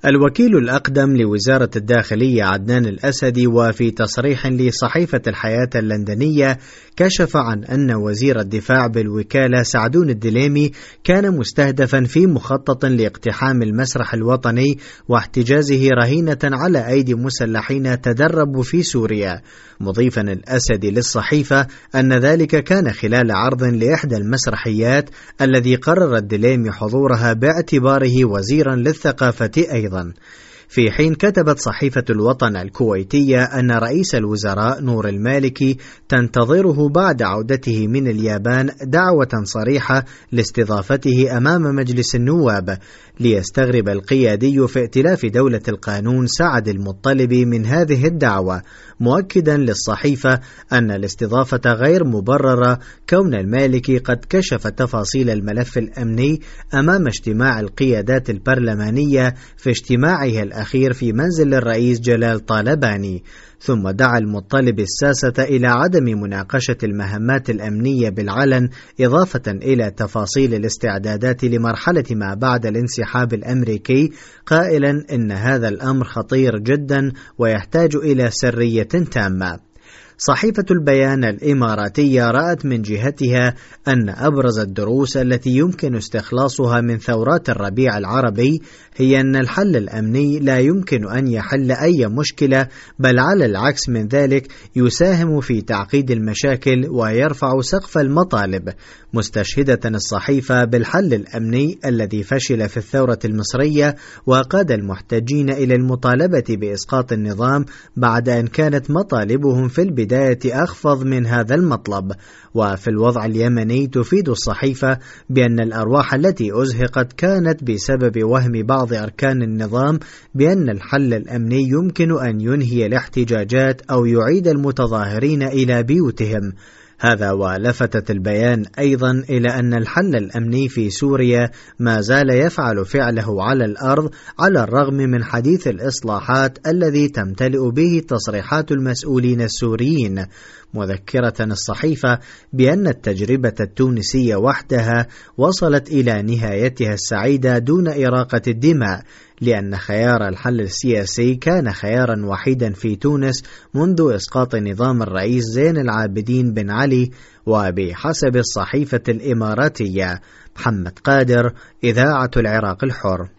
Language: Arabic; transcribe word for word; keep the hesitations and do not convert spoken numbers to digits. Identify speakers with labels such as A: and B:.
A: الوكيل الأقدم لوزارة الداخلية عدنان الأسدي وفي تصريح لصحيفة الحياة اللندنية كشف عن أن وزير الدفاع بالوكالة سعدون الدليمي كان مستهدفا في مخطط لاقتحام المسرح الوطني واحتجازه رهينة على أيدي مسلحين تدربوا في سوريا، مضيفا الأسدي للصحيفة أن ذلك كان خلال عرض لإحدى المسرحيات الذي قرر الدليمي حضورها باعتباره وزيرا للثقافة أيضا. في حين كتبت صحيفة الوطن الكويتية أن رئيس الوزراء نور المالكي تنتظره بعد عودته من اليابان دعوة صريحة لاستضافته أمام مجلس النواب، ليستغرب القيادي في ائتلاف دولة القانون سعد المطلبي من هذه الدعوة، مؤكدا للصحيفة أن الاستضافة غير مبررة كون المالكي قد كشف تفاصيل الملف الأمني أمام اجتماع القيادات البرلمانية في اجتماعه الأخير في منزل الرئيس جلال طالباني. ثم دعا المطلب الساسة إلى عدم مناقشة المهمات الأمنية بالعلن، إضافة إلى تفاصيل الاستعدادات لمرحلة ما بعد الانسحاب الأمريكي، قائلا إن هذا الأمر خطير جدا ويحتاج إلى سرية تامة. صحيفة البيان الإماراتية رأت من جهتها أن أبرز الدروس التي يمكن استخلاصها من ثورات الربيع العربي هي أن الحل الأمني لا يمكن أن يحل أي مشكلة، بل على العكس من ذلك يساهم في تعقيد المشاكل ويرفع سقف المطالب، مستشهدة الصحيفة بالحل الأمني الذي فشل في الثورة المصرية وقاد المحتجين إلى المطالبة بإسقاط النظام بعد أن كانت مطالبهم في البداية بداية أخفض من هذا المطلب. وفي الوضع اليمني تفيد الصحيفة بأن الأرواح التي أزهقت كانت بسبب وهم بعض أركان النظام بأن الحل الأمني يمكن أن ينهي الاحتجاجات أو يعيد المتظاهرين إلى بيوتهم. هذا ولفتت البيان أيضا إلى أن الحل الأمني في سوريا ما زال يفعل فعله على الأرض على الرغم من حديث الإصلاحات الذي تمتلئ به تصريحات المسؤولين السوريين، مذكرة الصحيفة بأن التجربة التونسية وحدها وصلت إلى نهايتها السعيدة دون إراقة الدماء، لأن خيار الحل السياسي كان خيارا وحيدا في تونس منذ إسقاط نظام الرئيس زين العابدين بن علي. وبحسب الصحيفة الإماراتية، محمد قادر، إذاعة العراق الحر.